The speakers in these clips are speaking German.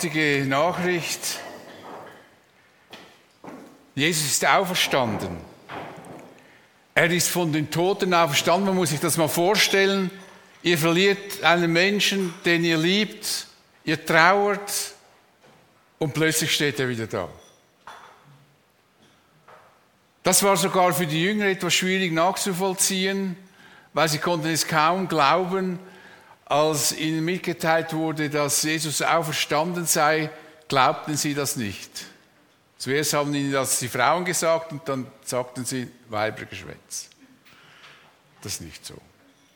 großartige Nachricht. Jesus ist auferstanden. Er ist von den Toten auferstanden. Man muss sich das mal vorstellen. Ihr verliert einen Menschen, den ihr liebt. Ihr trauert. Und plötzlich steht er wieder da. Das war sogar für die Jünger etwas schwierig nachzuvollziehen, weil sie konnten es kaum glauben. Als ihnen mitgeteilt wurde, dass Jesus auferstanden sei, glaubten sie das nicht. Zuerst haben ihnen das die Frauen gesagt und dann sagten sie Weibergeschwätz. Das ist nicht so.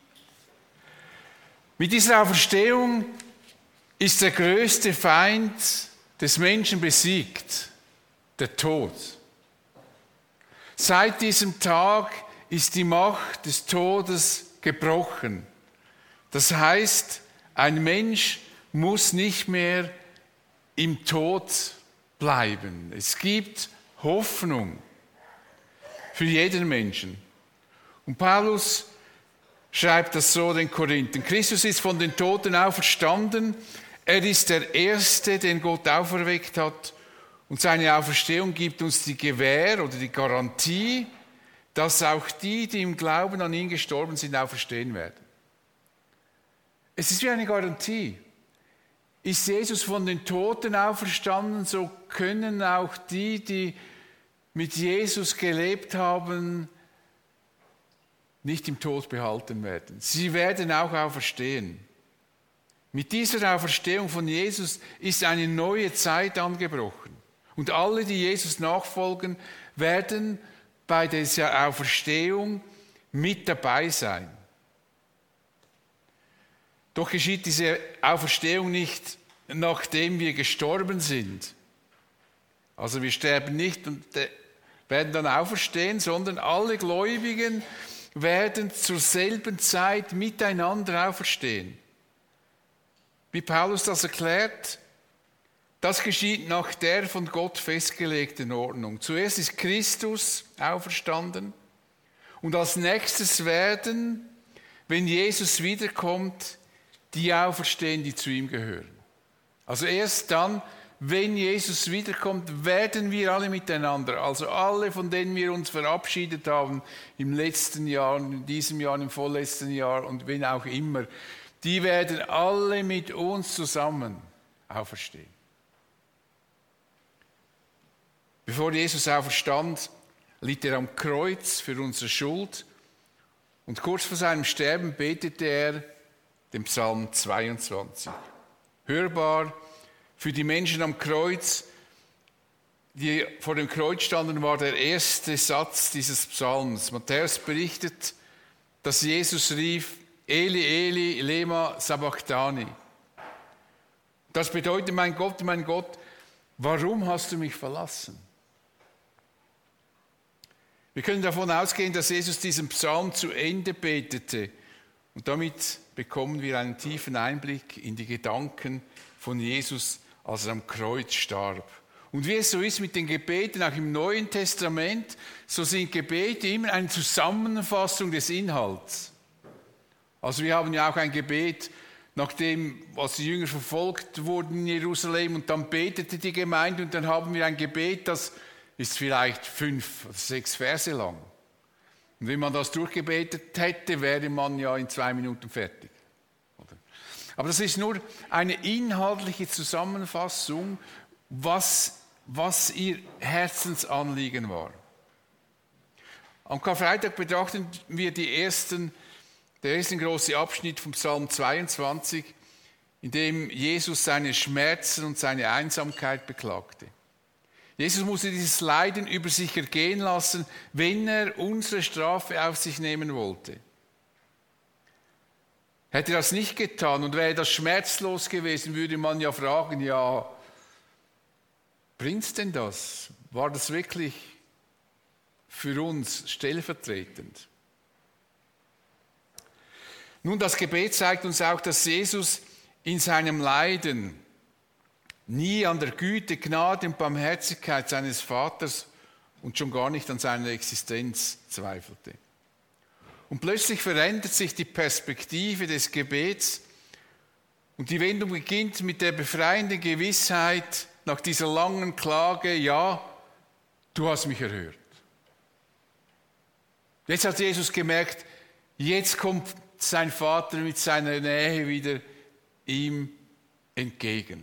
Mit dieser Auferstehung ist der größte Feind des Menschen besiegt, der Tod. Seit diesem Tag ist die Macht des Todes gebrochen. Das heißt, ein Mensch muss nicht mehr im Tod bleiben. Es gibt Hoffnung für jeden Menschen. Und Paulus schreibt das so den Korinthern. Christus ist von den Toten auferstanden. Er ist der Erste, den Gott auferweckt hat. Und seine Auferstehung gibt uns die Gewähr oder die Garantie, dass auch die im Glauben an ihn gestorben sind, auferstehen werden. Es ist wie eine Garantie. Ist Jesus von den Toten auferstanden, so können auch die mit Jesus gelebt haben, nicht im Tod behalten werden. Sie werden auch auferstehen. Mit dieser Auferstehung von Jesus ist eine neue Zeit angebrochen. Und alle, die Jesus nachfolgen, werden bei dieser Auferstehung mit dabei sein. Doch geschieht diese Auferstehung nicht, nachdem wir gestorben sind. Also wir sterben nicht und werden dann auferstehen, sondern alle Gläubigen werden zur selben Zeit miteinander auferstehen. Wie Paulus das erklärt, das geschieht nach der von Gott festgelegten Ordnung. Zuerst ist Christus auferstanden und als nächstes werden, wenn Jesus wiederkommt, die auferstehen, die zu ihm gehören. Also erst dann, wenn Jesus wiederkommt, werden wir alle miteinander, also alle, von denen wir uns verabschiedet haben im letzten Jahr, in diesem Jahr, im vorletzten Jahr und wenn auch immer, die werden alle mit uns zusammen auferstehen. Bevor Jesus auferstand, litt er am Kreuz für unsere Schuld und kurz vor seinem Sterben betete er den Psalm 22. Hörbar für die Menschen am Kreuz, die vor dem Kreuz standen, war der erste Satz dieses Psalms. Matthäus berichtet, dass Jesus rief, Eli, Eli, lema sabachthani. Das bedeutet, mein Gott, warum hast du mich verlassen? Wir können davon ausgehen, dass Jesus diesen Psalm zu Ende betete. Und damit bekommen wir einen tiefen Einblick in die Gedanken von Jesus, als er am Kreuz starb. Und wie es so ist mit den Gebeten, auch im Neuen Testament, so sind Gebete immer eine Zusammenfassung des Inhalts. Also wir haben ja auch ein Gebet, nachdem, als die Jünger verfolgt wurden in Jerusalem, und dann betete die Gemeinde und dann haben wir ein Gebet, das ist vielleicht 5 oder 6 Verse lang. Und wenn man das durchgebetet hätte, wäre man ja in 2 Minuten fertig. Aber das ist nur eine inhaltliche Zusammenfassung, was ihr Herzensanliegen war. Am Karfreitag betrachten wir den ersten großen Abschnitt vom Psalm 22, in dem Jesus seine Schmerzen und seine Einsamkeit beklagte. Jesus musste dieses Leiden über sich ergehen lassen, wenn er unsere Strafe auf sich nehmen wollte. Hätte er das nicht getan und wäre das schmerzlos gewesen, würde man ja fragen, ja, bringt's denn das? War das wirklich für uns stellvertretend? Nun, das Gebet zeigt uns auch, dass Jesus in seinem Leiden nie an der Güte, Gnade und Barmherzigkeit seines Vaters und schon gar nicht an seiner Existenz zweifelte. Und plötzlich verändert sich die Perspektive des Gebets Und die Wendung beginnt mit der befreienden Gewissheit nach dieser langen Klage, ja, du hast mich erhört. Jetzt hat Jesus gemerkt, jetzt kommt sein Vater mit seiner Nähe wieder ihm entgegen.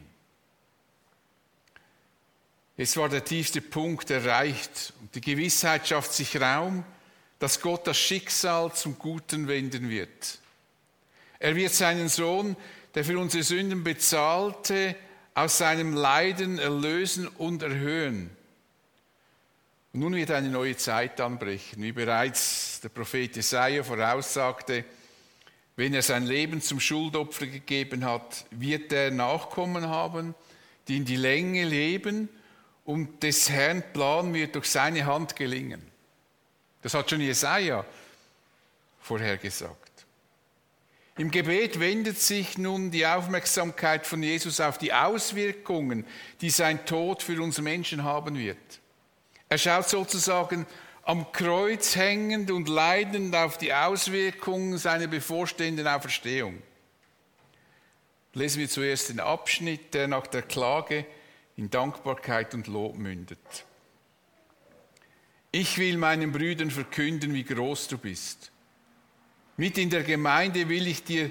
Jetzt war der tiefste Punkt erreicht und die Gewissheit schafft sich Raum, dass Gott das Schicksal zum Guten wenden wird. Er wird seinen Sohn, der für unsere Sünden bezahlte, aus seinem Leiden erlösen und erhöhen. Und nun wird eine neue Zeit anbrechen, wie bereits der Prophet Jesaja voraussagte. Wenn er sein Leben zum Schuldopfer gegeben hat, wird er Nachkommen haben, die in die Länge leben, und des Herrn Plan wird durch seine Hand gelingen. Das hat schon Jesaja vorhergesagt. Im Gebet wendet sich nun die Aufmerksamkeit von Jesus auf die Auswirkungen, die sein Tod für uns Menschen haben wird. Er schaut sozusagen am Kreuz hängend und leidend auf die Auswirkungen seiner bevorstehenden Auferstehung. Lesen wir zuerst den Abschnitt, der nach der Klage in Dankbarkeit und Lob mündet. Ich will meinen Brüdern verkünden, wie groß du bist. Mitten in der Gemeinde will ich dir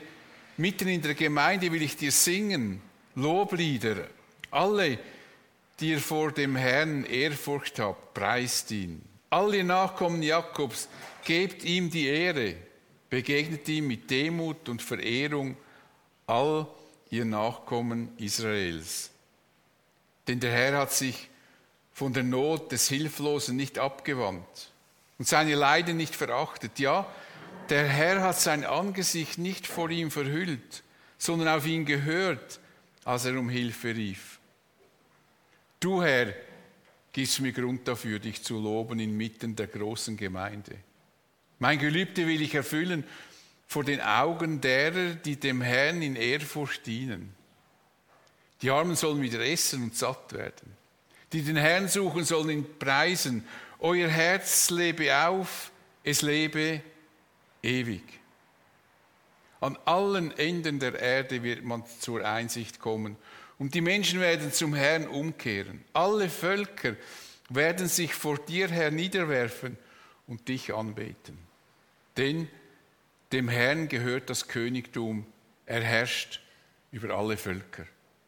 singen, Loblieder. Alle, die ihr vor dem Herrn Ehrfurcht habt, preist ihn. Alle Nachkommen Jakobs, gebt ihm die Ehre, begegnet ihm mit Demut und Verehrung, all ihr Nachkommen Israels. Denn der Herr hat sich von der Not des Hilflosen nicht abgewandt und seine Leiden nicht verachtet. Ja, der Herr hat sein Angesicht nicht vor ihm verhüllt, sondern auf ihn gehört, als er um Hilfe rief. Du, Herr, gibst mir Grund dafür, dich zu loben inmitten der großen Gemeinde. Mein Gelübde will ich erfüllen vor den Augen derer, die dem Herrn in Ehrfurcht dienen. Die Armen sollen wieder essen und satt werden. Die den Herrn suchen, sollen ihn preisen. Euer Herz lebe auf, es lebe ewig. An allen Enden der Erde wird man zur Einsicht kommen und die Menschen werden zum Herrn umkehren. Alle Völker werden sich vor dir, Herr, niederwerfen und dich anbeten. Denn dem Herrn gehört das Königtum, er herrscht über alle Völker.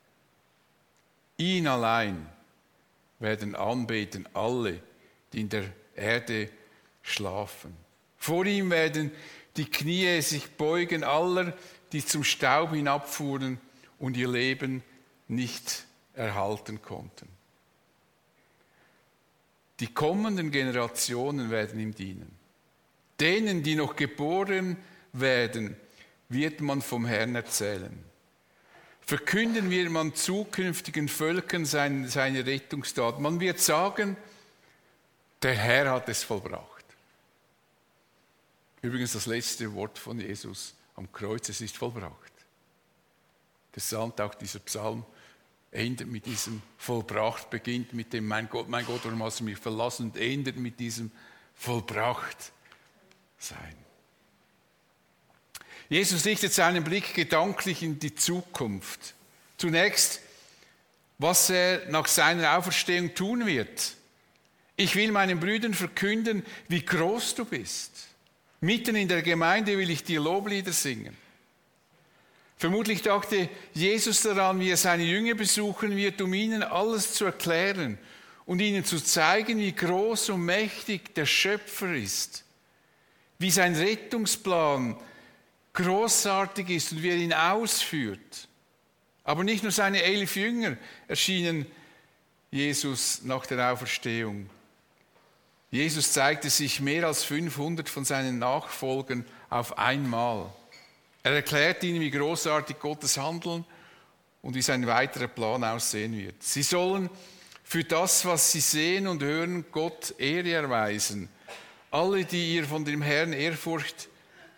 Ihn allein werden anbeten alle, die in der Erde schlafen. Vor ihm werden die Knie sich beugen aller, die zum Staub hinabfuhren und ihr Leben nicht erhalten konnten. Die kommenden Generationen werden ihm dienen. Denen, die noch geboren werden, wird man vom Herrn erzählen. Verkünden wird man zukünftigen Völkern seine Rettungstat. Man wird sagen, der Herr hat es vollbracht. Übrigens das letzte Wort von Jesus am Kreuz, es ist vollbracht. Das sagt auch dieser Psalm, endet mit diesem vollbracht, beginnt mit dem mein Gott, warum hast du mich verlassen, und endet mit diesem vollbracht sein. Jesus richtet seinen Blick gedanklich in die Zukunft. Zunächst, was er nach seiner Auferstehung tun wird. Ich will meinen Brüdern verkünden, wie groß du bist. Mitten in der Gemeinde will ich dir Loblieder singen. Vermutlich dachte Jesus daran, wie er seine Jünger besuchen wird, um ihnen alles zu erklären und ihnen zu zeigen, wie groß und mächtig der Schöpfer ist, wie sein Rettungsplan großartig ist und wie er ihn ausführt. Aber nicht nur seine 11 Jünger erschienen Jesus nach der Auferstehung. Jesus zeigte sich mehr als 500 von seinen Nachfolgern auf einmal. Er erklärt ihnen, wie großartig Gottes Handeln und wie sein weiterer Plan aussehen wird. Sie sollen für das, was sie sehen und hören, Gott Ehre erweisen. Alle, die ihr vor dem Herrn Ehrfurcht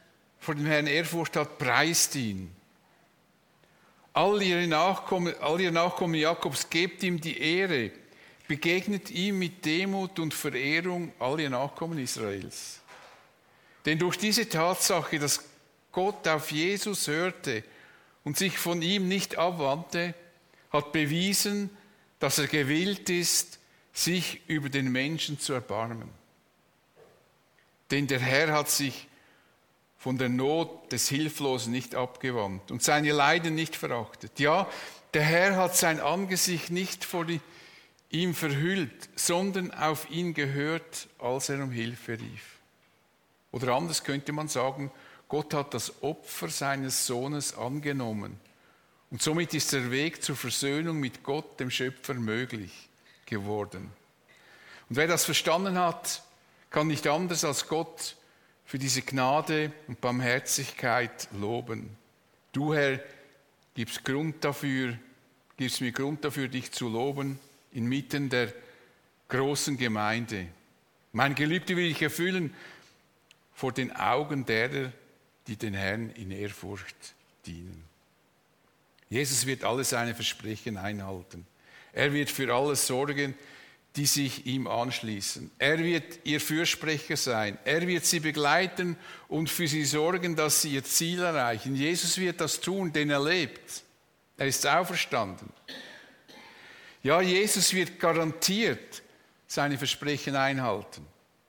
hat, preist ihn. All ihr Nachkommen Jakobs, gebt ihm die Ehre, begegnet ihm mit Demut und Verehrung, all ihr Nachkommen Israels. Denn durch diese Tatsache, dass Gott auf Jesus hörte und sich von ihm nicht abwandte, hat bewiesen, dass er gewillt ist, sich über den Menschen zu erbarmen. Denn der Herr hat sich von der Not des Hilflosen nicht abgewandt und seine Leiden nicht verachtet. Ja, der Herr hat sein Angesicht nicht vor ihm verhüllt, sondern auf ihn gehört, als er um Hilfe rief. Oder anders könnte man sagen, Gott hat das Opfer seines Sohnes angenommen. Und somit ist der Weg zur Versöhnung mit Gott, dem Schöpfer, möglich geworden. Und wer das verstanden hat, kann nicht anders als Gott für diese Gnade und Barmherzigkeit loben. Du, Herr, gibst mir Grund dafür, dich zu loben, inmitten der großen Gemeinde. Mein Gelübde will ich erfüllen vor den Augen derer, die den Herrn in Ehrfurcht dienen. Jesus wird alle seine Versprechen einhalten. Er wird für alles sorgen, die sich ihm anschließen. Er wird ihr Fürsprecher sein. Er wird sie begleiten und für sie sorgen, dass sie ihr Ziel erreichen. Jesus wird das tun, denn er lebt. Er ist auferstanden. Ja, Jesus wird garantiert seine Versprechen einhalten.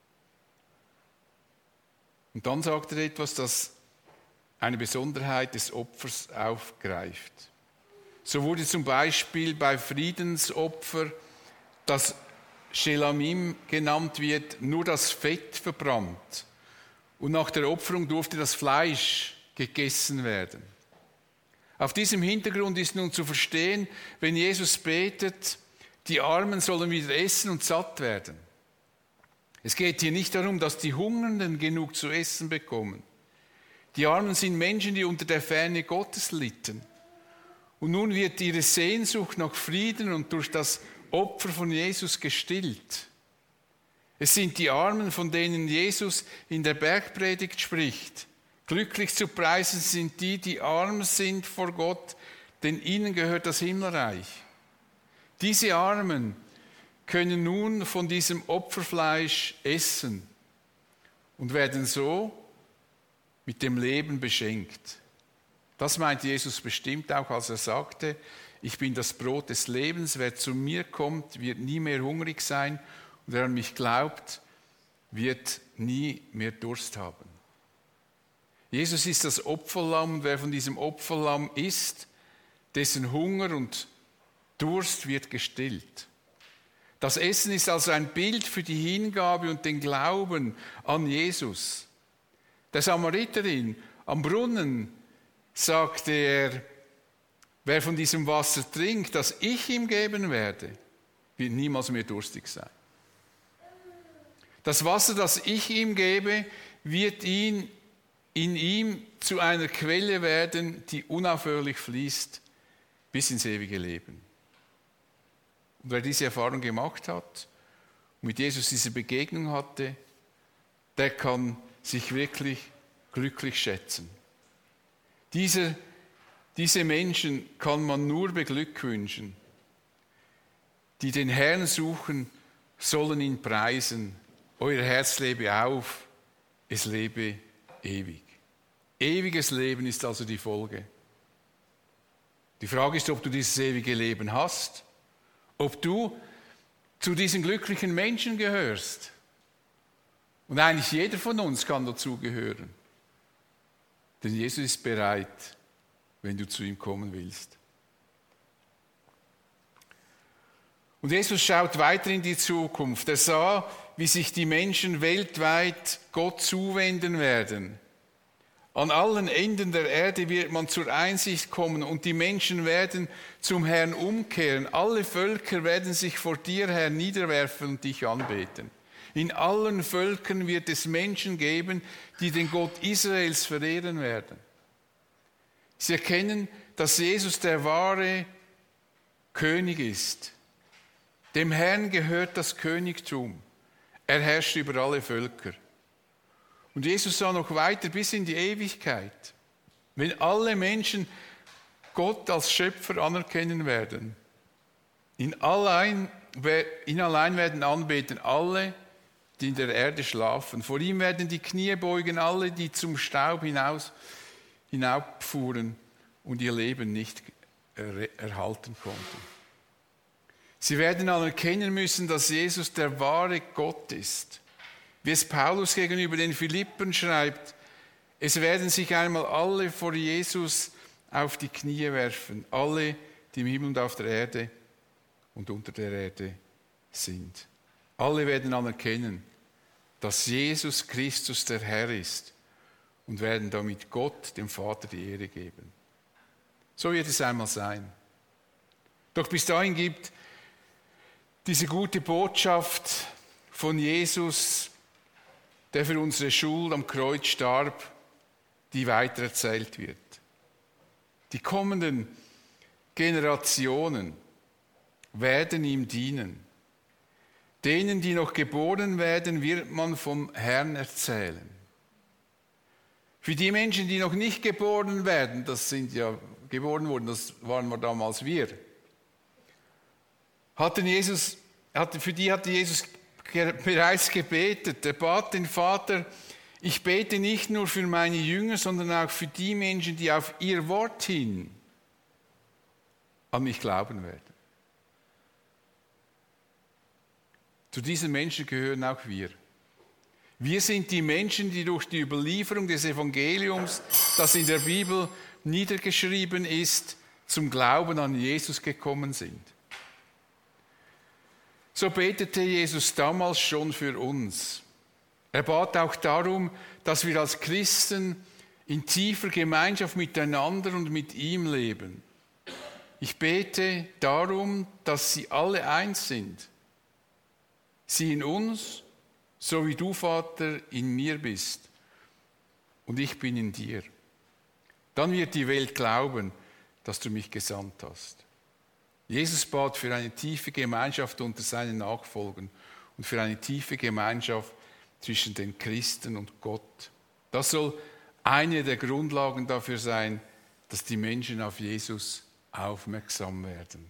Und dann sagt er etwas, das eine Besonderheit des Opfers aufgreift. So wurde zum Beispiel bei Friedensopfer, das Shelamim genannt wird, nur das Fett verbrannt. Und nach der Opferung durfte das Fleisch gegessen werden. Auf diesem Hintergrund ist nun zu verstehen, wenn Jesus betet, die Armen sollen wieder essen und satt werden. Es geht hier nicht darum, dass die Hungernden genug zu essen bekommen. Die Armen sind Menschen, die unter der Ferne Gottes litten. Und nun wird ihre Sehnsucht nach Frieden und durch das Opfer von Jesus gestillt. Es sind die Armen, von denen Jesus in der Bergpredigt spricht. Glücklich zu preisen sind die, die arm sind vor Gott, denn ihnen gehört das Himmelreich. Diese Armen können nun von diesem Opferfleisch essen und werden so mit dem Leben beschenkt. Das meint Jesus bestimmt auch, als er sagte, ich bin das Brot des Lebens, wer zu mir kommt, wird nie mehr hungrig sein und wer an mich glaubt, wird nie mehr Durst haben. Jesus ist das Opferlamm und wer von diesem Opferlamm isst, dessen Hunger und Durst wird gestillt. Das Essen ist also ein Bild für die Hingabe und den Glauben an Jesus. Der Samariterin am Brunnen sagte er, wer von diesem Wasser trinkt, das ich ihm geben werde, wird niemals mehr durstig sein. Das Wasser, das ich ihm gebe, wird in ihm zu einer Quelle werden, die unaufhörlich fließt bis ins ewige Leben. Und wer diese Erfahrung gemacht hat und mit Jesus diese Begegnung hatte, der kann sich wirklich glücklich schätzen. Diese Menschen kann man nur beglückwünschen. Die den Herrn suchen, sollen ihn preisen. Euer Herz lebe auf, es lebe ewig. Ewiges Leben ist also die Folge. Die Frage ist, ob du dieses ewige Leben hast, ob du zu diesen glücklichen Menschen gehörst. Und eigentlich jeder von uns kann dazugehören. Denn Jesus ist bereit, wenn du zu ihm kommen willst. Und Jesus schaut weiter in die Zukunft. Er sah, wie sich die Menschen weltweit Gott zuwenden werden. An allen Enden der Erde wird man zur Einsicht kommen und die Menschen werden zum Herrn umkehren. Alle Völker werden sich vor dir, Herr, niederwerfen und dich anbeten. In allen Völkern wird es Menschen geben, die den Gott Israels verehren werden. Sie erkennen, dass Jesus der wahre König ist. Dem Herrn gehört das Königtum. Er herrscht über alle Völker. Und Jesus sah noch weiter bis in die Ewigkeit. Wenn alle Menschen Gott als Schöpfer anerkennen werden, ihn allein werden anbeten alle, die in der Erde schlafen. Vor ihm werden die Knie beugen, alle, die zum Staub hinauffuhren. und ihr Leben nicht erhalten konnten. Sie werden anerkennen müssen, dass Jesus der wahre Gott ist. Wie es Paulus gegenüber den Philippern schreibt, es werden sich einmal alle vor Jesus auf die Knie werfen, alle, die im Himmel und auf der Erde und unter der Erde sind. Alle werden anerkennen, dass Jesus Christus der Herr ist und werden damit Gott, dem Vater, die Ehre geben. So wird es einmal sein. Doch bis dahin gibt diese gute Botschaft von Jesus, der für unsere Schuld am Kreuz starb, die weitererzählt wird. Die kommenden Generationen werden ihm dienen. Denen, die noch geboren werden, wird man vom Herrn erzählen. Für die Menschen, die noch nicht geboren werden, das sind ja geboren wurden, das waren wir damals wir, für die hatte Jesus bereits gebetet. Er bat den Vater, ich bete nicht nur für meine Jünger, sondern auch für die Menschen, die auf ihr Wort hin an mich glauben werden. Zu diesen Menschen gehören auch wir. Wir sind die Menschen, die durch die Überlieferung des Evangeliums, das in der Bibel niedergeschrieben ist, zum Glauben an Jesus gekommen sind. So betete Jesus damals schon für uns. Er bat auch darum, dass wir als Christen in tiefer Gemeinschaft miteinander und mit ihm leben. Ich bete darum, dass sie alle eins sind. Sie in uns, so wie du, Vater, in mir bist und ich bin in dir. Dann wird die Welt glauben, dass du mich gesandt hast. Jesus bat für eine tiefe Gemeinschaft unter seinen Nachfolgern und für eine tiefe Gemeinschaft zwischen den Christen und Gott. Das soll eine der Grundlagen dafür sein, dass die Menschen auf Jesus aufmerksam werden.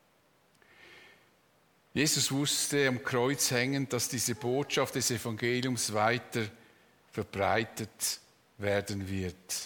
Jesus wusste am Kreuz hängend, dass diese Botschaft des Evangeliums weiter verbreitet werden wird.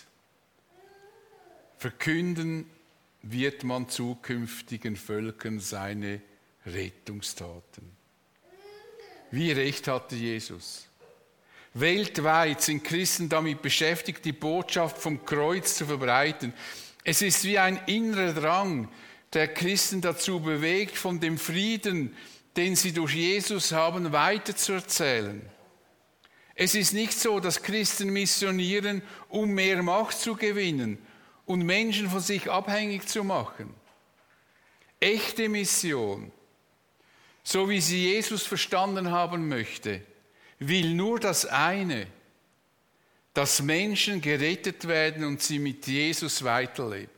Verkünden wird man zukünftigen Völkern seine Rettungstaten. Wie recht hatte Jesus? Weltweit sind Christen damit beschäftigt, die Botschaft vom Kreuz zu verbreiten. Es ist wie ein innerer Drang, der Christen dazu bewegt, von dem Frieden, den sie durch Jesus haben, weiterzuerzählen. Es ist nicht so, dass Christen missionieren, um mehr Macht zu gewinnen und Menschen von sich abhängig zu machen. Echte Mission, so wie sie Jesus verstanden haben möchte, will nur das eine, dass Menschen gerettet werden und sie mit Jesus weiterleben.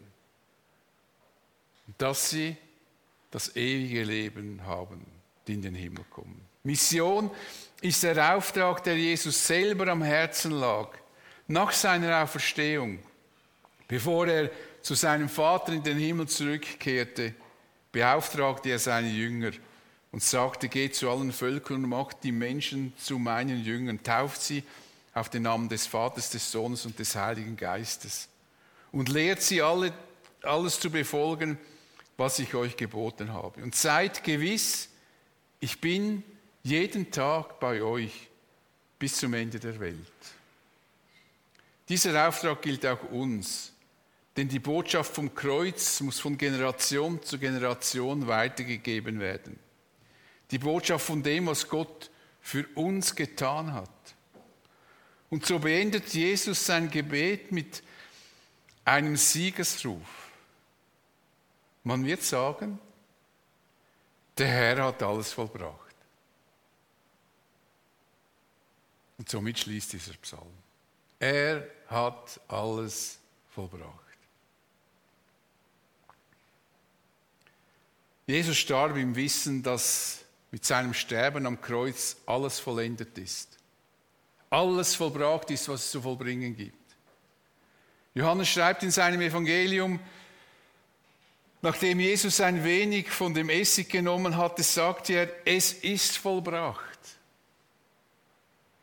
Dass sie das ewige Leben haben, die in den Himmel kommen. Mission ist der Auftrag, der Jesus selber am Herzen lag, nach seiner Auferstehung. Bevor er zu seinem Vater in den Himmel zurückkehrte, beauftragte er seine Jünger und sagte, geht zu allen Völkern und macht die Menschen zu meinen Jüngern, tauft sie auf den Namen des Vaters, des Sohnes und des Heiligen Geistes und lehrt sie alles zu befolgen, was ich euch geboten habe. Und seid gewiss, ich bin jeden Tag bei euch bis zum Ende der Welt. Dieser Auftrag gilt auch uns, denn die Botschaft vom Kreuz muss von Generation zu Generation weitergegeben werden. Die Botschaft von dem, was Gott für uns getan hat. Und so beendet Jesus sein Gebet mit einem Siegesruf. Man wird sagen, der Herr hat alles vollbracht. Und somit schließt dieser Psalm. Er hat alles vollbracht. Jesus starb im Wissen, dass mit seinem Sterben am Kreuz alles vollendet ist. Alles vollbracht ist, was es zu vollbringen gibt. Johannes schreibt in seinem Evangelium, nachdem Jesus ein wenig von dem Essig genommen hatte, sagte er, es ist vollbracht.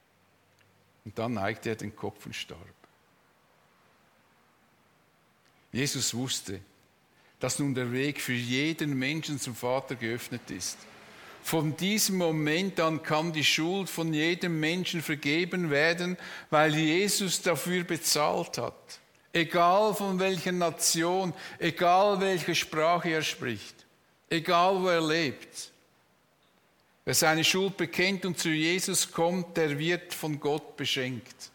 Und dann neigte er den Kopf und starb. Jesus wusste, dass nun der Weg für jeden Menschen zum Vater geöffnet ist. Von diesem Moment an kann die Schuld von jedem Menschen vergeben werden, weil Jesus dafür bezahlt hat. Egal von welcher Nation, egal welche Sprache er spricht, egal wo er lebt. Wer seine Schuld bekennt und zu Jesus kommt, der wird von Gott beschenkt.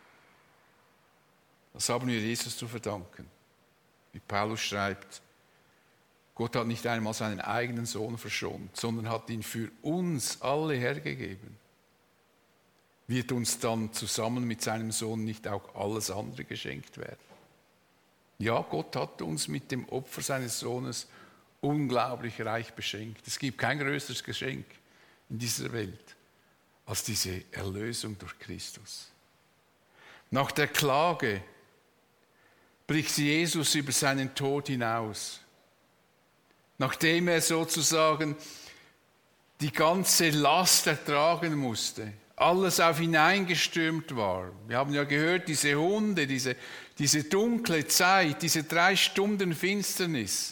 Das haben wir Jesus zu verdanken. Wie Paulus schreibt, Gott hat nicht einmal seinen eigenen Sohn verschont, sondern hat ihn für uns alle hergegeben. Wird uns dann zusammen mit seinem Sohn nicht auch alles andere geschenkt werden? Ja, Gott hat uns mit dem Opfer seines Sohnes unglaublich reich beschenkt. Es gibt kein größeres Geschenk in dieser Welt als diese Erlösung durch Christus. Nach der Klage bricht Jesus über seinen Tod hinaus. Nachdem er sozusagen die ganze Last ertragen musste, alles auf ihn eingestürmt war. Wir haben ja gehört, diese Hunde, diese dunkle Zeit, diese 3 Stunden Finsternis,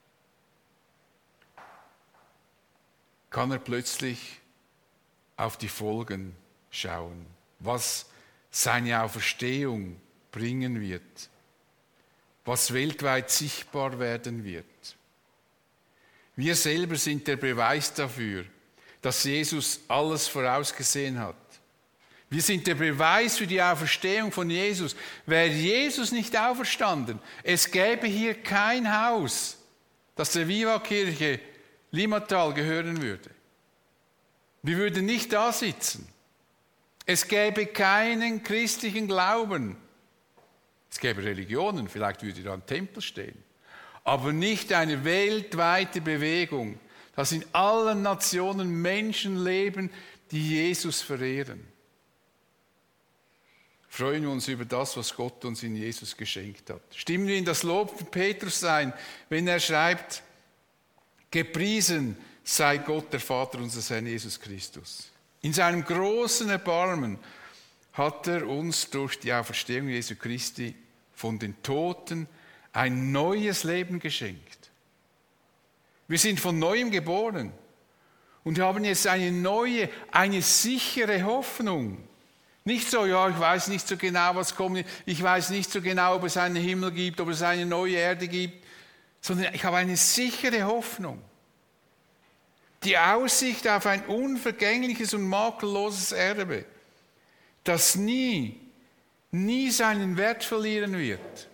kann er plötzlich auf die Folgen schauen, was seine Auferstehung bringen wird, was weltweit sichtbar werden wird. Wir selber sind der Beweis dafür, dass Jesus alles vorausgesehen hat. Wir sind der Beweis für die Auferstehung von Jesus. Wäre Jesus nicht auferstanden, es gäbe hier kein Haus, das der Viva-Kirche Limmatal gehören würde. Wir würden nicht da sitzen. Es gäbe keinen christlichen Glauben. Es gäbe Religionen, vielleicht würde da ein Tempel stehen. Aber nicht eine weltweite Bewegung, dass in allen Nationen Menschen leben, die Jesus verehren. Freuen wir uns über das, was Gott uns in Jesus geschenkt hat. Stimmen wir in das Lob von Petrus ein, wenn er schreibt, gepriesen sei Gott, der Vater unseres Herrn Jesus Christus. In seinem großen Erbarmen hat er uns durch die Auferstehung Jesu Christi von den Toten ein neues Leben geschenkt. Wir sind von Neuem geboren und haben jetzt eine neue, eine sichere Hoffnung. Nicht so, ja, ich weiß nicht so genau, was kommt, ich weiß nicht so genau, ob es einen Himmel gibt, ob es eine neue Erde gibt, sondern ich habe eine sichere Hoffnung. Die Aussicht auf ein unvergängliches und makelloses Erbe, das nie seinen Wert verlieren wird.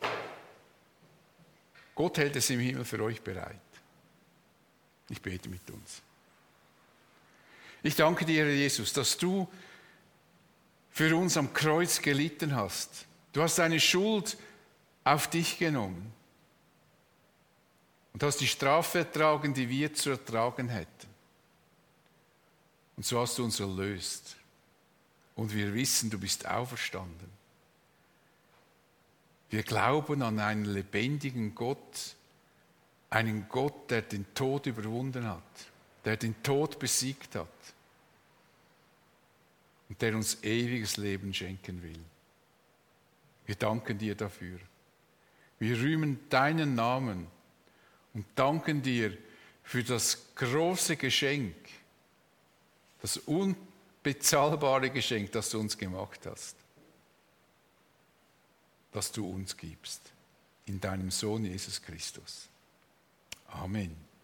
Gott hält es im Himmel für euch bereit. Ich bete mit uns. Ich danke dir, Herr Jesus, dass du für uns am Kreuz gelitten hast. Du hast deine Schuld auf dich genommen und hast die Strafe ertragen, die wir zu ertragen hätten. Und so hast du uns erlöst. Und wir wissen, du bist auferstanden. Wir glauben an einen lebendigen Gott, einen Gott, der den Tod überwunden hat, der den Tod besiegt hat und der uns ewiges Leben schenken will. Wir danken dir dafür. Wir rühmen deinen Namen und danken dir für das große Geschenk, das unbezahlbare Geschenk, das du uns gemacht hast, das du uns gibst, in deinem Sohn Jesus Christus. Amen.